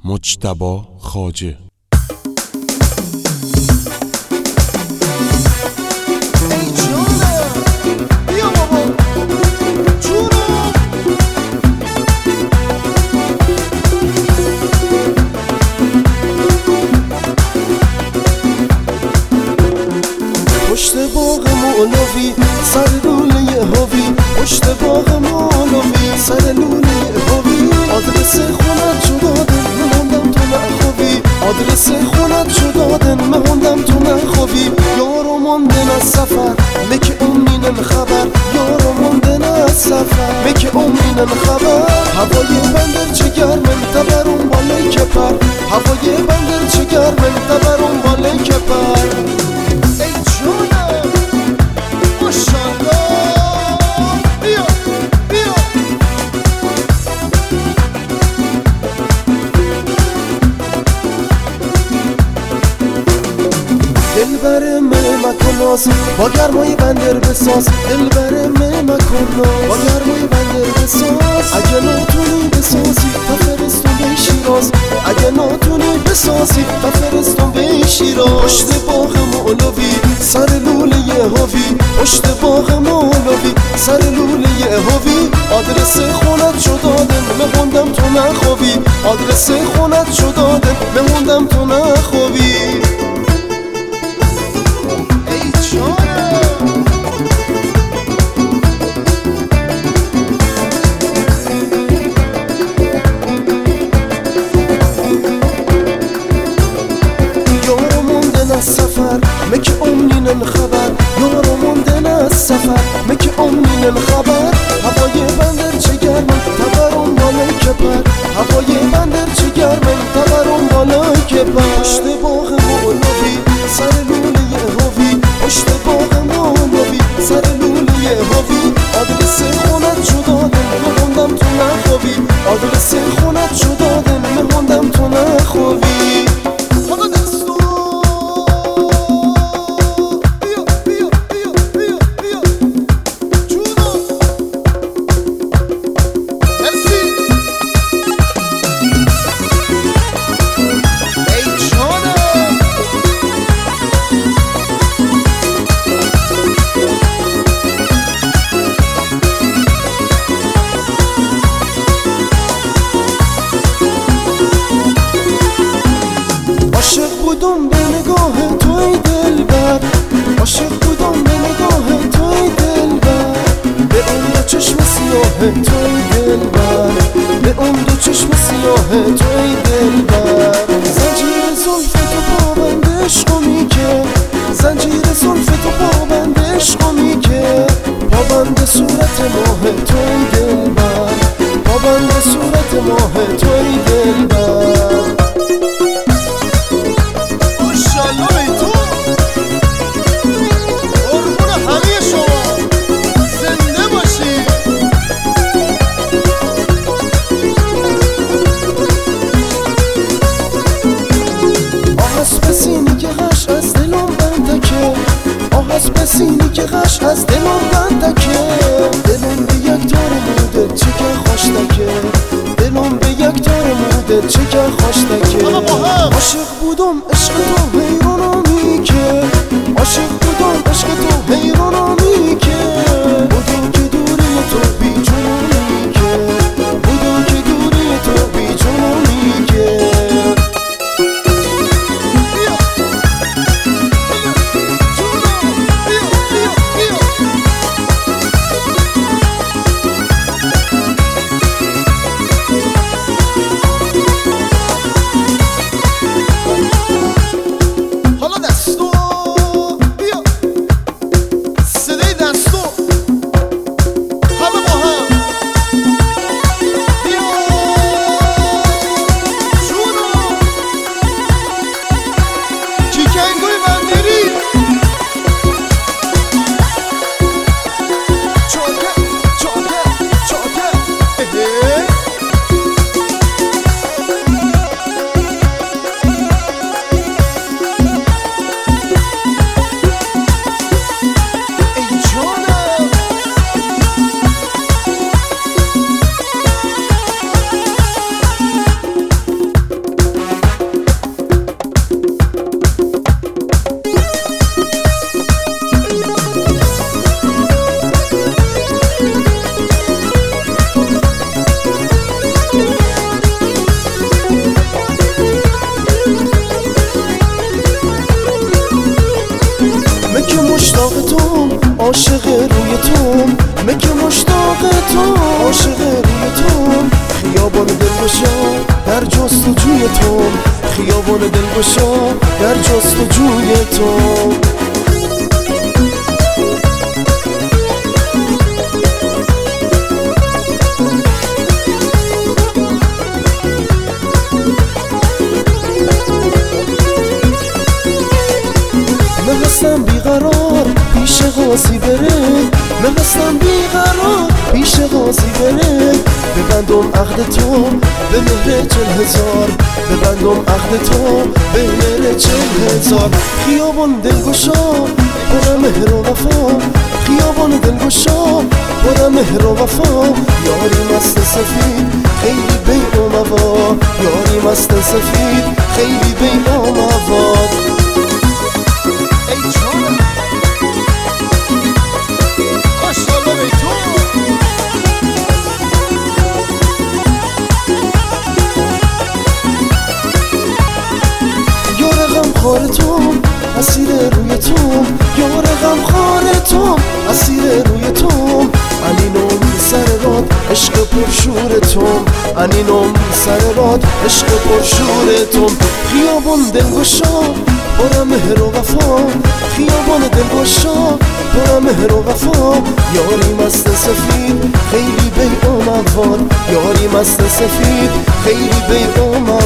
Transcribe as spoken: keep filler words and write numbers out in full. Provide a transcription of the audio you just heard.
مجتبی خواجه. پشت باغ مولوی سر لوله هاوی، پشت باغ مولوی سر لوله هاوی، آدرس خونت شو دادن مهوندم تو نخوابی، آدرس خونت شو دادن مهوندم تو نخوابی. یارو ماندن از سفر مکه امینم خبر، یارو ماندن از سفر مکه امینم خبر. هوای بندر چه گرمن تبرون بالای کپر، هوای بندر چه گرمن تبرون بالای کپر. دلبر مکناس با گرمای بندر بساز، دلبر مکناس با گرمای بندر بساز. اگه ناتونی بسازی تا فرستون به شیراز، اگه ناتونی بسازی تا فرستون به شیراز. پشت باغ مولوی سر لوله هاوی، پشت باغ مولوی سر لوله هاوی، آدرس خونت شو دادن مهوندم تو نخوابی، آدرس خونت شو دادن مهوندم تو نخوابی. سفر مکه امینم خبر، یارو موندن از سفر مکه امینم خبر. هوای بندر چه گرمن تبرون بالای کپر، هوای بندر چه گرمن تبرون بالای کپر. پشت باغ مولوی سر لوله هاوی، پشت باغ مولوی سر لوله هاوی، آدرس خونت شو دادن مهوندم تو نخوابی، آدرس خونت شو دادن مهوندم تو نخوابی. عاشق بودم به نگاه توی دلبر، عاشق بودم به نگاه توی دلبر، به اون دو چشم سیاه توی دلبر، به اون دو چشم سیاه توی دلبر. زنجیر زلف تو پابند عشقو میکه، زنجیر زلف تو پابند عشقو میکه، پابند صورت ماه توی دلبر، پابند صورت ماه توی دلبر. سینی که غش از دلم بندکه، دلم به یک تار موده چه که خوشتکه، دلم به یک تار موده چه که خوشتکه. عاشق بودم عشق تو حیرانم که، عاشق بودم عشق تو حیرانم که، بودم که دوری تو بی جنونی که، بودم که دوری تو بی جنونی که. عاشق روی تو مگه مشتاق تو عاشق روی تو خیابان دلگشا در جستجوی تو خیابان دلگشا در جستجوی تو من هستم بیقرار پیش قاضی بره من هستم بیقرار پیش قاضی بره ببندم عقد تو به مهر چل هزار ببندم عقد تو به مهر چل هزار خیابان دلگشا پر مهر و وفا خیابان دلگشا پر مهر و وفا یاری مست سفید خیلی بین و مواد یاری مست سفید خیلی بین و مواد خار تو اسیر روی تو یار غم خار تو اسیر روی تو انینم سر راد عشق پرشور تو انینم سر راد عشق پرشور تو خیابان دلگشا پر مهر و وفا خیابان دلگشا پر مهر و وفا یاری مست سفید خیلی بی اومد وار یاری مست سفید خیلی بی اومد